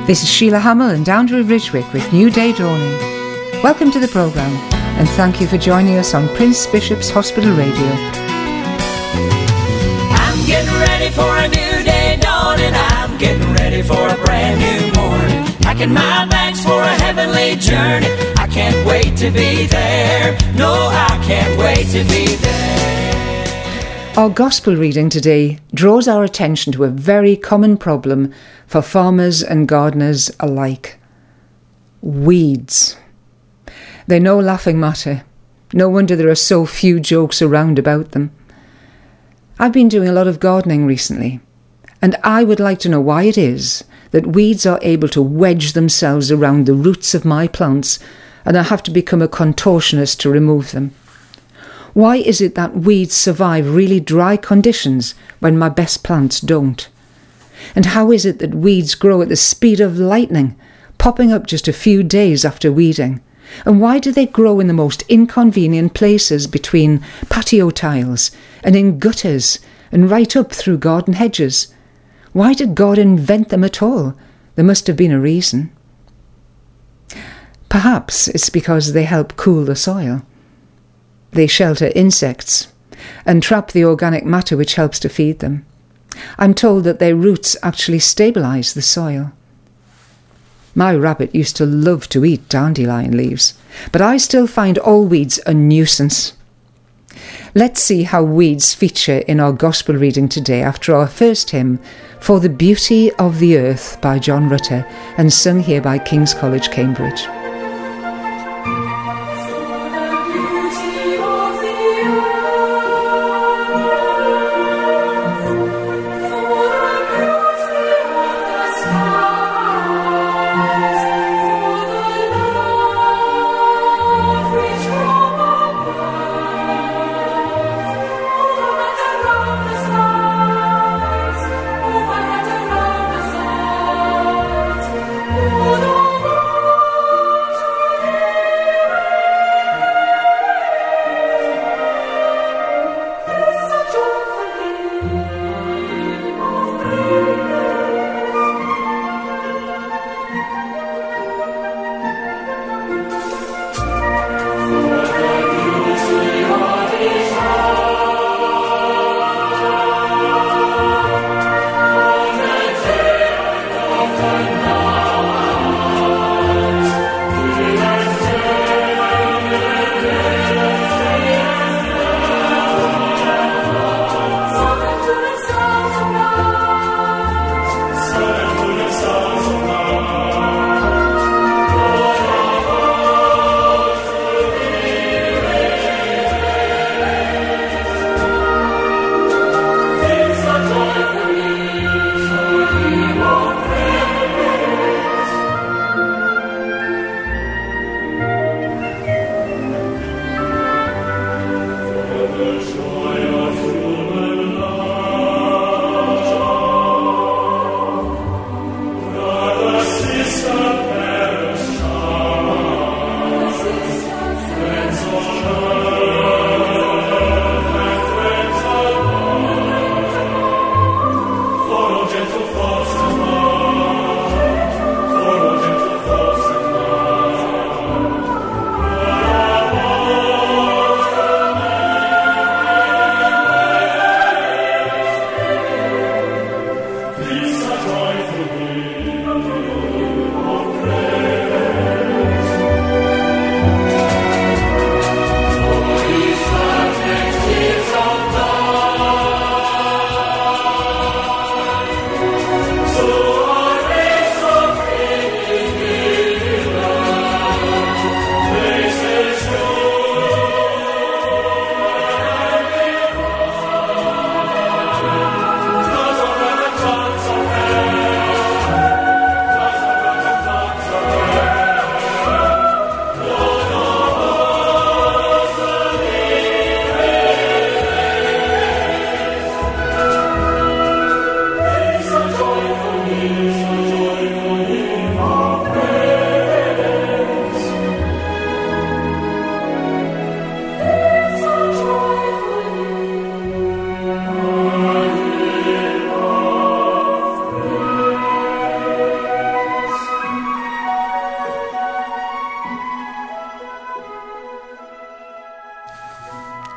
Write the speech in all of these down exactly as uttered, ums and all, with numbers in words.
This is Sheila Hamill and Andrew Ridgwick with New Day Dawning. Welcome to the programme and thank you for joining us on Prince Bishop's Hospital Radio. I'm getting ready for a new day dawning. I'm getting ready for a brand new morning. Packing my bags for a heavenly journey. I can't wait to be there. No, I can't wait to be there. Our Gospel reading today draws our attention to a very common problem for farmers and gardeners alike. Weeds. They're no laughing matter. No wonder there are so few jokes around about them. I've been doing a lot of gardening recently, and I would like to know why it is that weeds are able to wedge themselves around the roots of my plants and I have to become a contortionist to remove them. Why is it that weeds survive really dry conditions when my best plants don't? And how is it that weeds grow at the speed of lightning, popping up just a few days after weeding? And why do they grow in the most inconvenient places between patio tiles and in gutters and right up through garden hedges? Why did God invent them at all? There must have been a reason. Perhaps it's because they help cool the soil. They shelter insects and trap the organic matter which helps to feed them. I'm told that their roots actually stabilise the soil. My rabbit used to love to eat dandelion leaves, but I still find all weeds a nuisance. Let's see how weeds feature in our Gospel reading today after our first hymn, For the Beauty of the Earth by John Rutter, and sung here by King's College, Cambridge.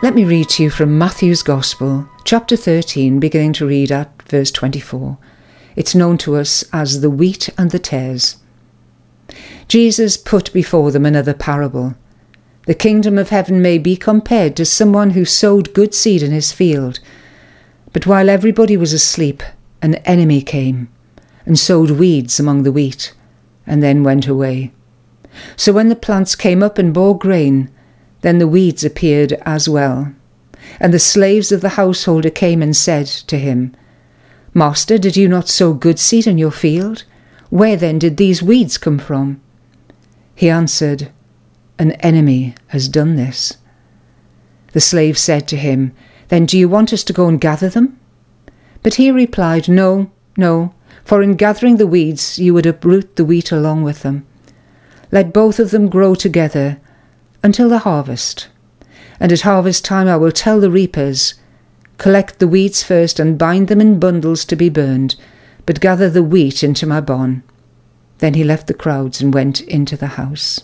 Let me read to you from Matthew's Gospel, chapter thirteen, beginning to read at verse twenty-four. It's known to us as the wheat and the tares. Jesus put before them another parable. The kingdom of heaven may be compared to someone who sowed good seed in his field. But while everybody was asleep, an enemy came and sowed weeds among the wheat, and then went away. So when the plants came up and bore grain, then the weeds appeared as well. And the slaves of the householder came and said to him, Master, did you not sow good seed in your field? Where then did these weeds come from? He answered, An enemy has done this. The slave said to him, Then do you want us to go and gather them? But he replied, No, no, for in gathering the weeds you would uproot the wheat along with them. Let both of them grow together until the harvest. And at harvest time I will tell the reapers, Collect the weeds first and bind them in bundles to be burned, but gather the wheat into my barn. Then he left the crowds and went into the house.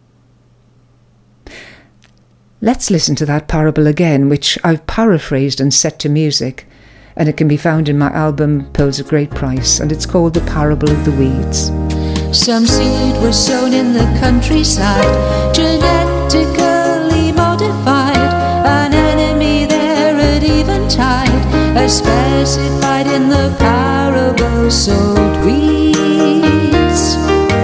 Let's listen to that parable again, which I've paraphrased and set to music, and it can be found in my album Pearls of Great Price, and it's called The Parable of the Weeds. Some seed was sown in the countryside, genetically modified. An enemy there at eventide, as specified in the parable, sowed weeds.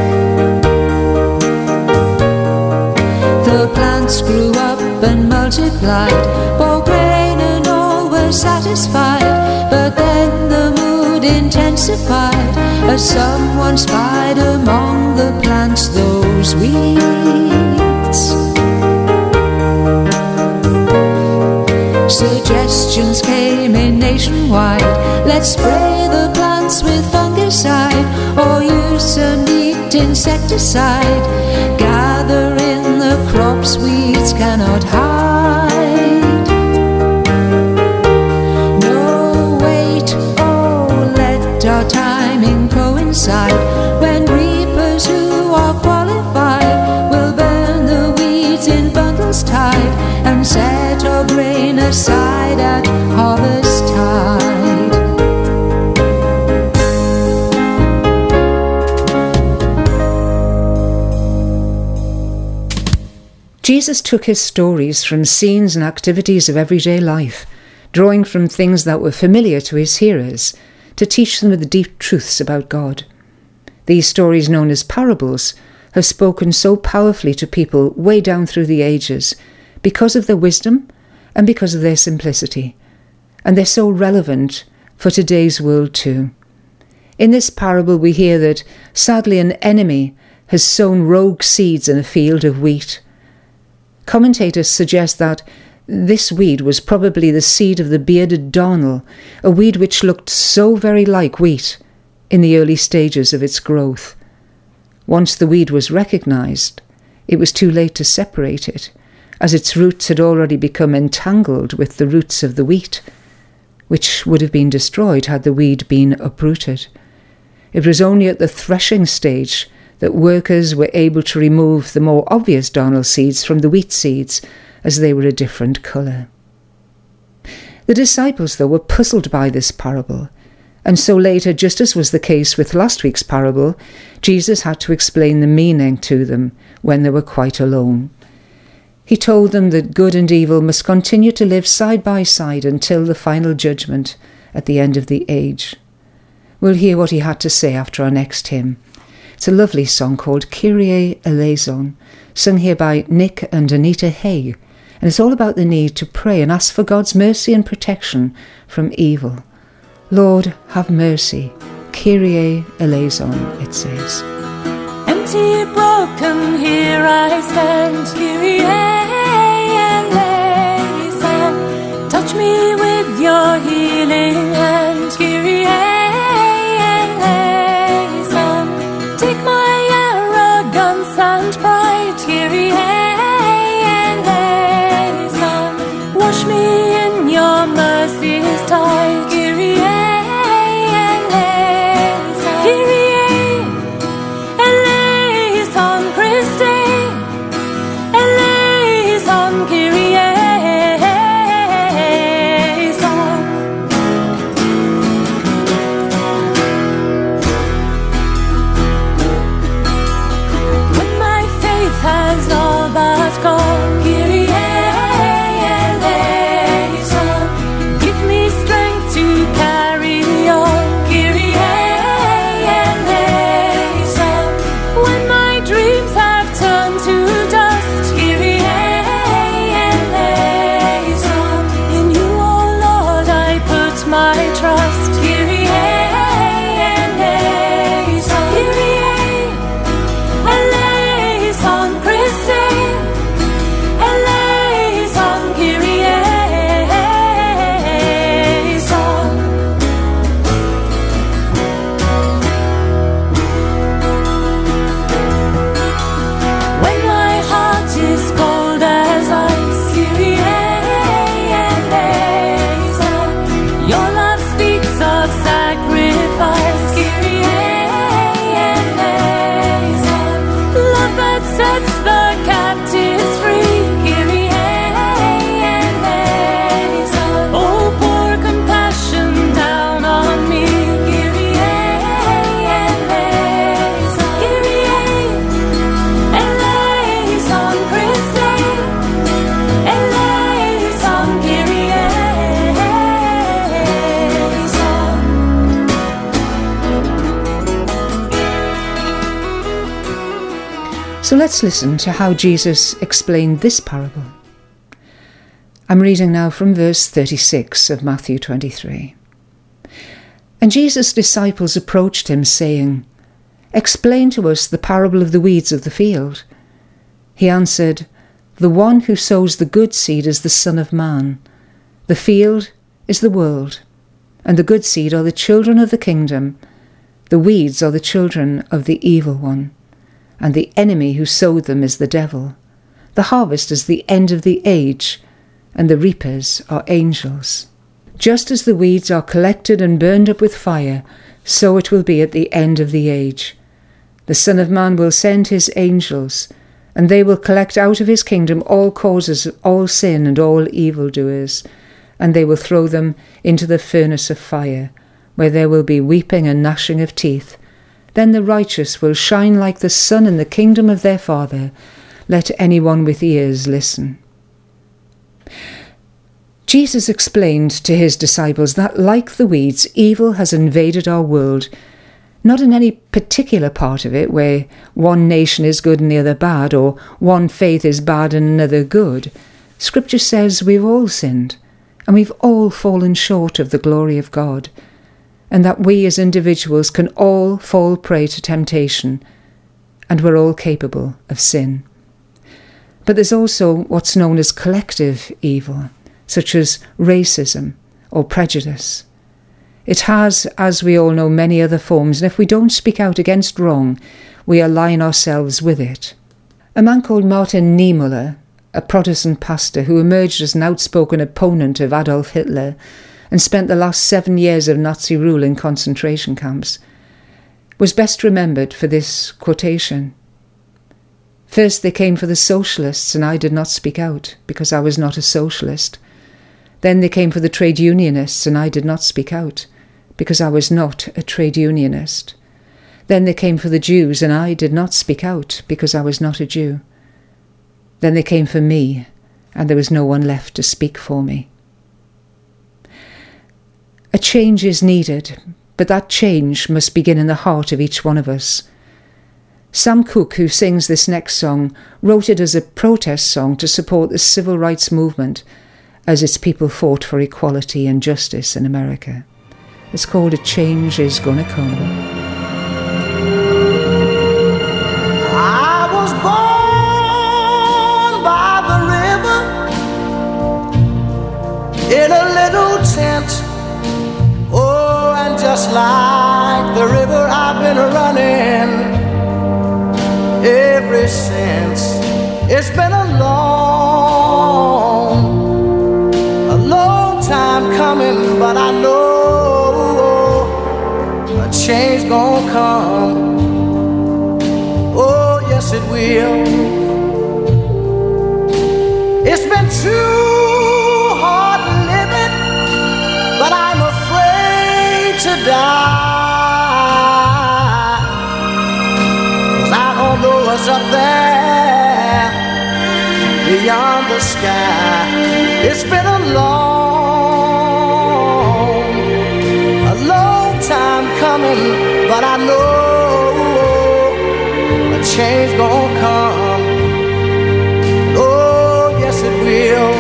The plants grew up and multiplied, bore grain and all were satisfied. But then the mood intensified, as someone spied among the plants those weeds. Suggestions came in nationwide, let's spray the plants with fungicide, or use some neat insecticide. Gather in the crops weeds cannot hide. No, wait, oh, let our timing coincide, when reapers who are qualified will burn the weeds in bundles tied, and set our grain aside at harvest tide. Jesus took his stories from scenes and activities of everyday life, drawing from things that were familiar to his hearers, to teach them the deep truths about God. These stories, known as parables, have spoken so powerfully to people way down through the ages because of their wisdom and because of their simplicity. And they're so relevant for today's world too. In this parable we hear that, sadly, an enemy has sown rogue seeds in a field of wheat. Commentators suggest that this weed was probably the seed of the bearded darnel, a weed which looked so very like wheat in the early stages of its growth. Once the weed was recognised, it was too late to separate it, as its roots had already become entangled with the roots of the wheat, which would have been destroyed had the weed been uprooted. It was only at the threshing stage that workers were able to remove the more obvious darnel seeds from the wheat seeds, as they were a different colour. The disciples, though, were puzzled by this parable, and so later, just as was the case with last week's parable, Jesus had to explain the meaning to them when they were quite alone. He told them that good and evil must continue to live side by side until the final judgment at the end of the age. We'll hear what he had to say after our next hymn. It's a lovely song called Kyrie Eleison, sung here by Nick and Anita Hay, and it's all about the need to pray and ask for God's mercy and protection from evil. Lord, have mercy. Kyrie Eleison, it says. Empty, broken, here I stand. Kyrie Eleison. Touch me with your healing hand. Kyrie Eleison. Take my arrogance and pride. Kyrie Eleison. Wash me in your mercy's tide. Kyrie Eleison. Kyrie Eleison Christe. Eleison Kyrie. So let's listen to how Jesus explained this parable. I'm reading now from verse thirty-six of Matthew twenty-three. And Jesus' disciples approached him, saying, "Explain to us the parable of the weeds of the field." He answered, "The one who sows the good seed is the Son of Man. The field is the world, and the good seed are the children of the kingdom. The weeds are the children of the evil one, and the enemy who sowed them is the devil. The harvest is the end of the age, and the reapers are angels. Just as the weeds are collected and burned up with fire, so it will be at the end of the age. The Son of Man will send his angels, and they will collect out of his kingdom all causes of all sin and all evildoers, and they will throw them into the furnace of fire, where there will be weeping and gnashing of teeth. Then the righteous will shine like the sun in the kingdom of their Father. Let anyone with ears listen." Jesus explained to his disciples that, like the weeds, evil has invaded our world, not in any particular part of it where one nation is good and the other bad, or one faith is bad and another good. Scripture says we've all sinned, and we've all fallen short of the glory of God, and that we as individuals can all fall prey to temptation, and we're all capable of sin. But there's also what's known as collective evil, such as racism or prejudice. It has, as we all know, many other forms, and if we don't speak out against wrong, we align ourselves with it. A man called Martin Niemöller, a Protestant pastor who emerged as an outspoken opponent of Adolf Hitler and spent the last seven years of Nazi rule in concentration camps, was best remembered for this quotation. "First they came for the socialists, and I did not speak out, because I was not a socialist. Then they came for the trade unionists, and I did not speak out, because I was not a trade unionist. Then they came for the Jews, and I did not speak out, because I was not a Jew. Then they came for me, and there was no one left to speak for me." A change is needed, but that change must begin in the heart of each one of us. Sam Cooke, who sings this next song, wrote it as a protest song to support the civil rights movement as its people fought for equality and justice in America. It's called "A Change Is Gonna Come." I was born by the river in a little tent. Oh, and just like the river, I've been running ever since. It's been a long, a long time coming, but I know a change gonna come. Oh, yes it will. It's been too hard living, but I'm afraid to die, 'cause I don't know what's up there beyond the sky. It's been a long, a long time coming, but I know a change gonna come. Oh, yes it will.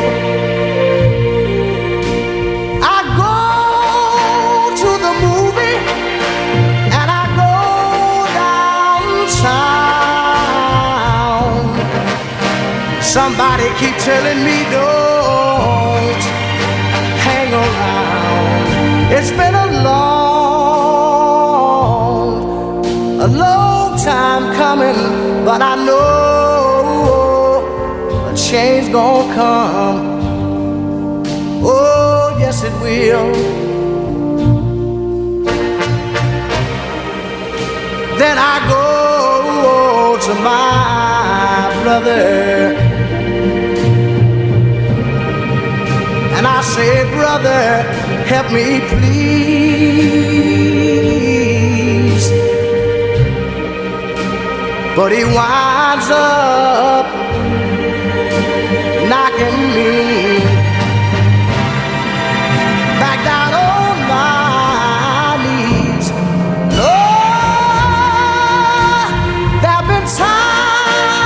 I go to the movie and I go downtown. Somebody keep telling me don't hang around. It's been a long, a long time coming, but I know a change gonna come. Oh, yes it will. Then I go to my brother and I say, "Brother, help me please." But he winds up knocking me back down on my knees. Lord, there have been times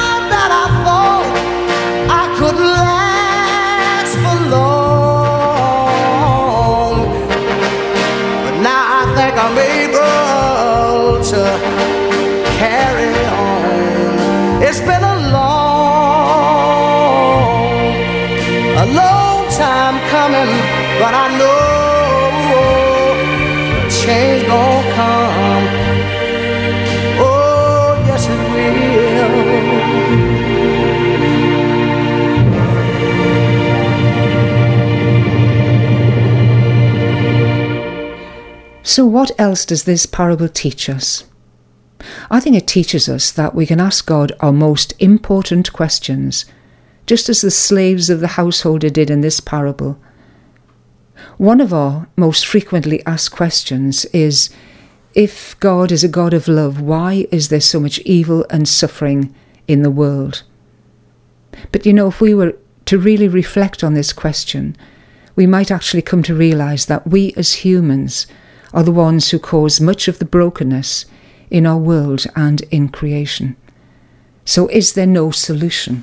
coming, but I know change gon' come. Oh, yes it will. So what else does this parable teach us? I think it teaches us that we can ask God our most important questions, just as the slaves of the householder did in this parable. One of our most frequently asked questions is, if God is a God of love, why is there so much evil and suffering in the world? But you know, if we were to really reflect on this question, we might actually come to realise that we as humans are the ones who cause much of the brokenness in our world and in creation. So is there no solution?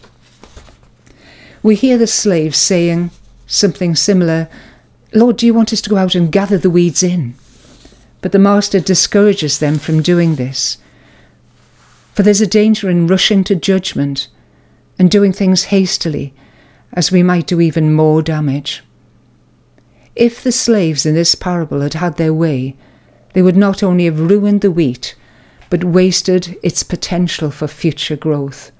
We hear the slaves saying something similar, "Lord, do you want us to go out and gather the weeds in?" But the master discourages them from doing this. For there's a danger in rushing to judgment and doing things hastily, as we might do even more damage. If the slaves in this parable had had their way, they would not only have ruined the wheat, but wasted its potential for future growth.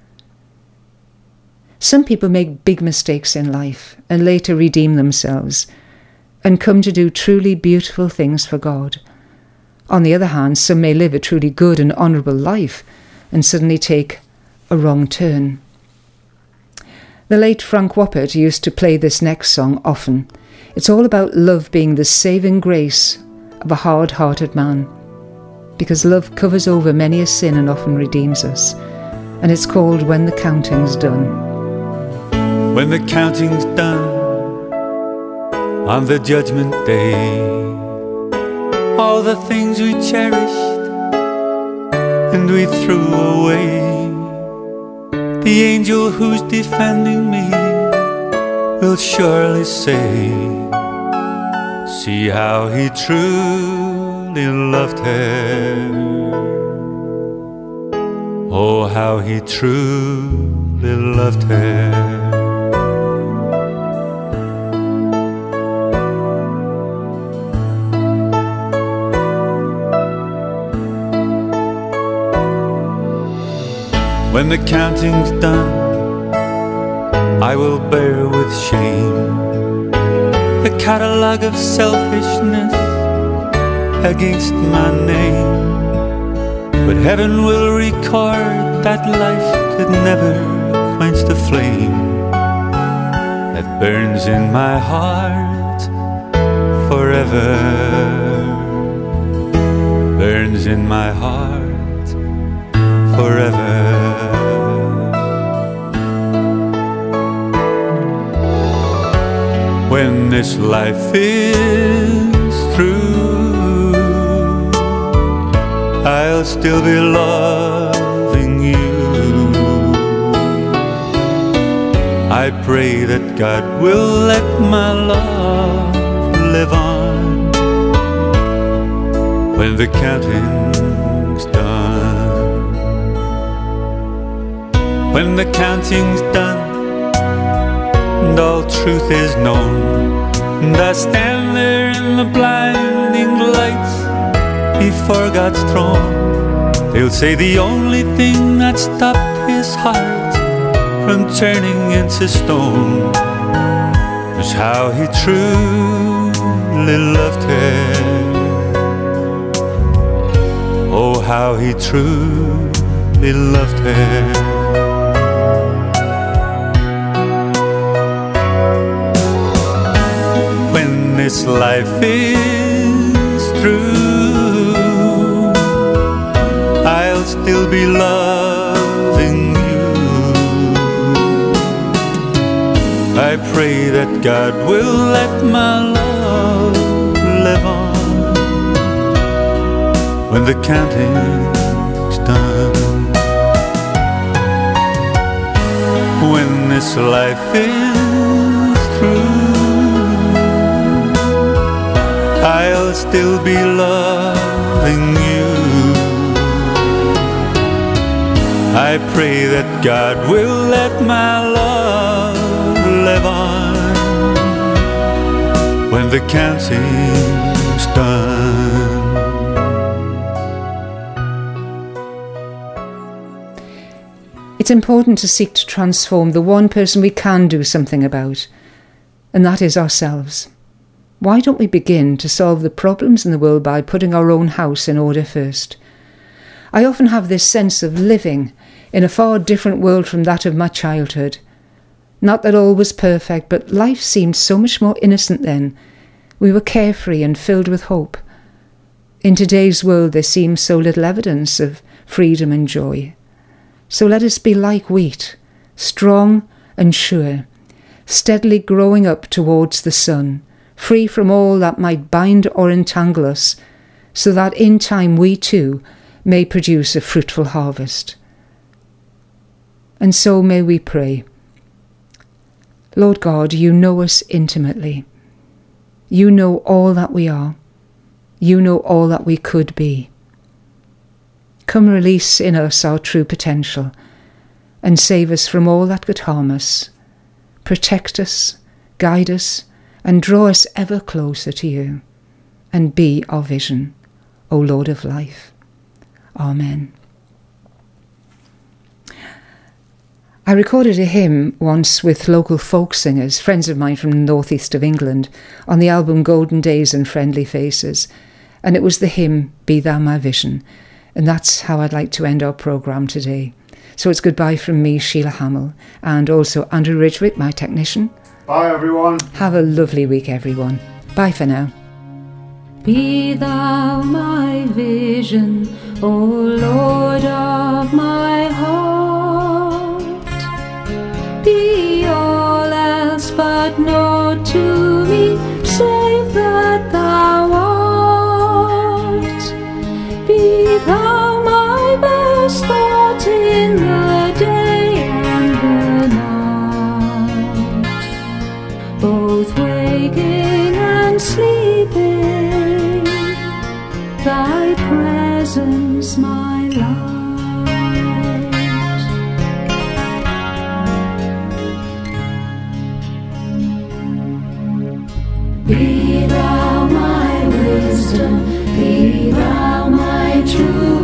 Some people make big mistakes in life and later redeem themselves and come to do truly beautiful things for God. On the other hand, some may live a truly good and honourable life and suddenly take a wrong turn. The late Frank Woppert used to play this next song often. It's all about love being the saving grace of a hard-hearted man, because love covers over many a sin and often redeems us. And it's called When the Counting's Done. When the counting's done on the judgment day, all the things we cherished and we threw away, the angel who's defending me will surely say, see how he truly loved her. Oh, how he truly loved her. When the counting's done, I will bear with shame the catalogue of selfishness against my name. But heaven will record that life could never quench the flame that burns in my heart forever. Burns in my heart forever. When this life is through, I'll still be loving you. I pray that God will let my love live on when the counting's done. When the counting's done and all truth is known, and I stand there in the blinding lights before God's throne, they'll say the only thing that stopped his heart from turning into stone was how he truly loved her. Oh, how he truly loved her. This life is through, I'll still be loving you. I pray that God will let my love live on when the counting's done. When this life is through, I'll still be loving you. I pray that God will let my love live on that can't seem stand. It's important to seek to transform the one person we can do something about, and that is ourselves. Why don't we begin to solve the problems in the world by putting our own house in order first? I often have this sense of living in a far different world from that of my childhood. Not that all was perfect, but life seemed so much more innocent then. We were carefree and filled with hope. In today's world there seems so little evidence of freedom and joy. So let us be like wheat, strong and sure, steadily growing up towards the sun, free from all that might bind or entangle us, so that in time we too may produce a fruitful harvest. And so may we pray. Lord God, you know us intimately. You know all that we are. You know all that we could be. Come release in us our true potential and save us from all that could harm us. Protect us, guide us, and draw us ever closer to you, and be our vision, O Lord of life. Amen. I recorded a hymn once with local folk singers, friends of mine from the northeast of England, on the album Golden Days and Friendly Faces, and it was the hymn Be Thou My Vision, and that's how I'd like to end our programme today. So it's goodbye from me, Sheila Hamill, and also Andrew Ridgwick, my technician. Bye everyone. Have a lovely week everyone. Bye for now. Be thou my vision, O Lord of my heart. Be all else but naught to me, save that thou art. Be thou my best thought in the day and the night, both waking and sleeping, thy presence my light. Be thou my wisdom, be thou my truth.